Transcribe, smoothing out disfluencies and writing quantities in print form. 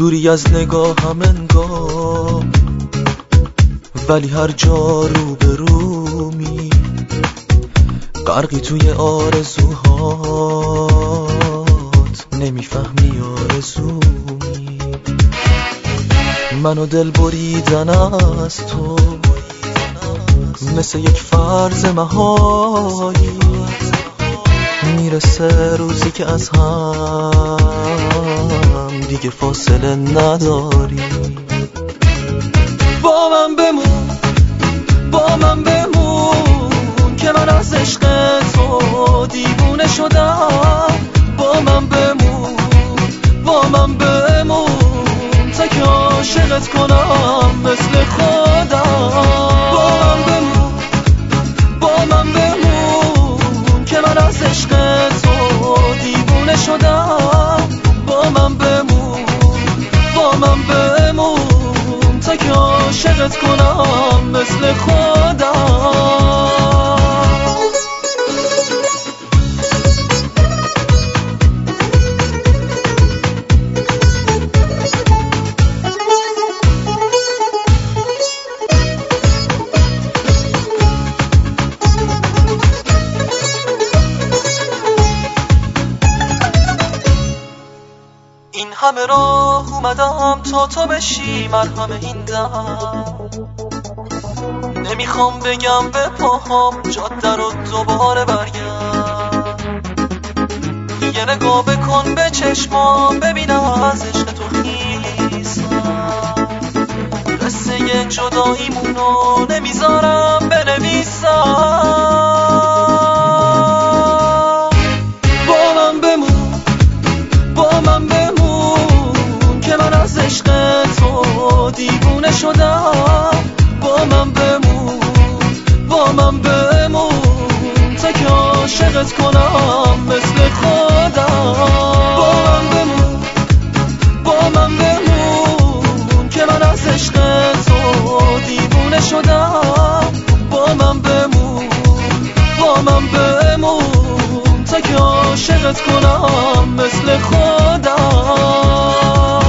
دوری از نگاهم انگار، ولی هر جا رو به رومی غرقی توی آرزوهات، نمیفهمی آرزومی. منو دل بریدن از تو مثل یک فرض محالی، میرسه روزی که از هم دیگه فاصله نداری. با من بمون، با من بمون که من از عشق تو دیوونه شدم. با من بمون، با من بمون تا که عاشقت کنم مثل خودم. با من بمون، با من بمون که من از عشق تو دیوونه شدم. با من بمون، با من بمون تا که عاشقت کنم مثل خودم. این همه راه اومدم تا تو بشی مرهم این دم. نمیخوام بگم به پاهام جاده رو دوباره برگرد. یه نگاه بکن به چشمام ببینم از عشق تو خیسم. قصه جداییمونو نمیذارم بنویسم. با من بمون، با من بمون که من از عشق تو دیوونه شدم. با من بمون، با من بمون تا که عاشقت کنم مثل خودم. با من بمون، با من بمون که من از عشق تو دیوونه شدم. با من بمون، با من بمون تا که عاشقت کنم مثل خودم.